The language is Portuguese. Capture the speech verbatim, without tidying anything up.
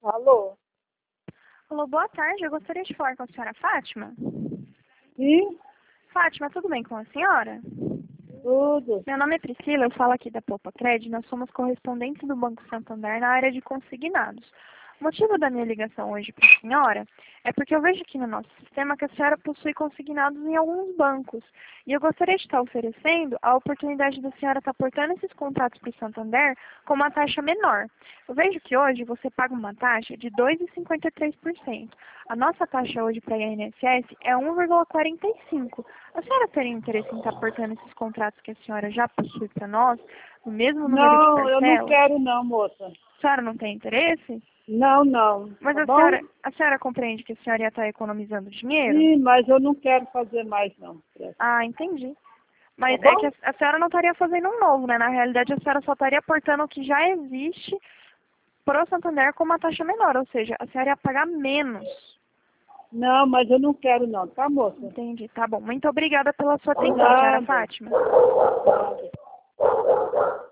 Alô? Alô, boa tarde. Eu gostaria de falar com a senhora Fátima. Sim? Fátima, tudo bem com a senhora? Tudo. Meu nome é Priscila, eu falo aqui da Poupa Cred. Nós somos correspondentes do Banco Santander na área de consignados. O motivo da minha ligação hoje para a senhora é porque eu vejo aqui no nosso sistema que a senhora possui consignados em alguns bancos. E eu gostaria de estar oferecendo a oportunidade da senhora estar aportando esses contratos para o Santander com uma taxa menor. Eu vejo que hoje você paga uma taxa de dois vírgula cinquenta e três por cento. A nossa taxa hoje para a I N S S é um vírgula quarenta e cinco por cento. A senhora teria interesse em estar aportando esses contratos que a senhora já possui para nós, no mesmo número de Não, eu não parcelas? quero não, moça. A senhora não tem interesse? Não, não. Mas Tá a bom? senhora, a senhora compreende que a senhora ia estar economizando dinheiro? Sim, mas eu não quero fazer mais não. Ah, entendi. Tá Mas é bom? que a, a senhora não estaria fazendo um novo, né? Na realidade, a senhora só estaria aportando o que já existe para o Santander com uma taxa menor, ou seja, a senhora ia pagar menos. Não, mas eu não quero não, tá, moça? Entendi, tá bom. Muito obrigada pela sua atenção, senhora Nada. Fátima. Nada.